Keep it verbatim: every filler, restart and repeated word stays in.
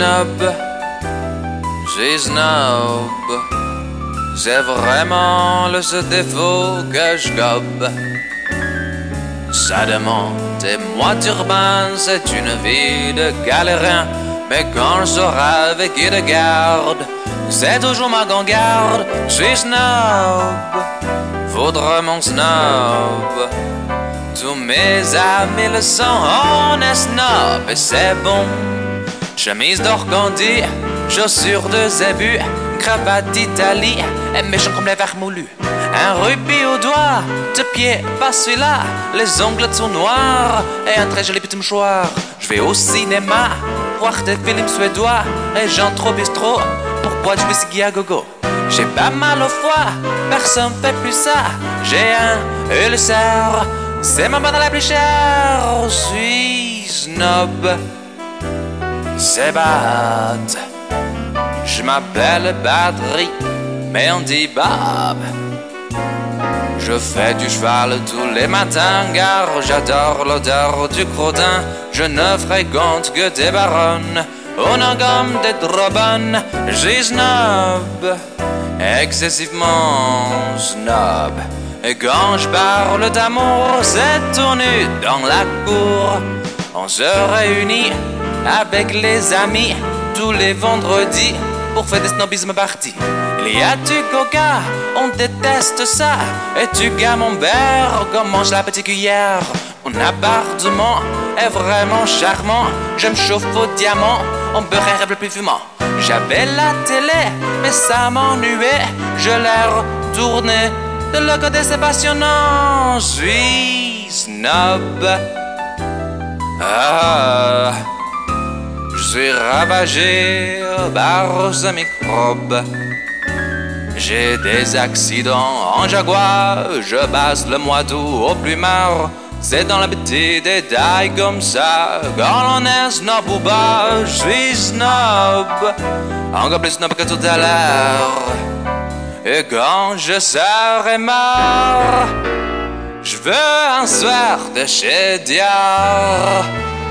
snob, je suis snob. C'est vraiment le seul défaut que je gobe. Ça demande et moi urbain, c'est une vie de galérien. Mais quand je sors avec qui de garde, c'est toujours ma garde. Je suis snob, faudra mon snob. Tous mes amis le sont, on est snob et c'est bon. Chemise d'organdi, chaussures de zébu, cravate d'Italie, et méchant comme les verres moulus. Un rubis au doigt, de pied, pas celui-là, les ongles tout noirs, et un très joli petit mouchoir. Je vais au cinéma, voir des films suédois, et j'entre au bistrot, pour boire du whisky à gogo. J'ai pas mal au foie, personne fait plus ça, j'ai un ulcère, c'est ma bonne la plus chère. Je suis snob, c'est bad. Je m'appelle Badri, mais on dit Bob. Je fais du cheval tous les matins, car j'adore l'odeur du crodin. Je ne fréquente que des baronnes, on a comme des drobonnes. J'ai snob, excessivement snob. Et quand je parle d'amour, c'est tourné dans la cour. On se réunit avec les amis tous les vendredis pour faire des snobismes parties. Il y a du coca, on déteste ça. Et du camembert, qu'on mange la petite cuillère. Mon appartement est vraiment charmant. Je me chauffe au diamant, on peut rêver le plus fumant. J'avais la télé, mais ça m'ennuyait. Je l'ai retourné, de le côté c'est passionnant. Je suis snob. Ah, je suis ravagé par ce microbe. J'ai des accidents en jaguar, je passe le mois d'août au plumard. C'est dans l'habitude des détails comme ça, quand on est snob ou bas, je suis snob. Encore plus snob que tout à l'heure. Et quand je serai mort, je veux un soir de chez Dior.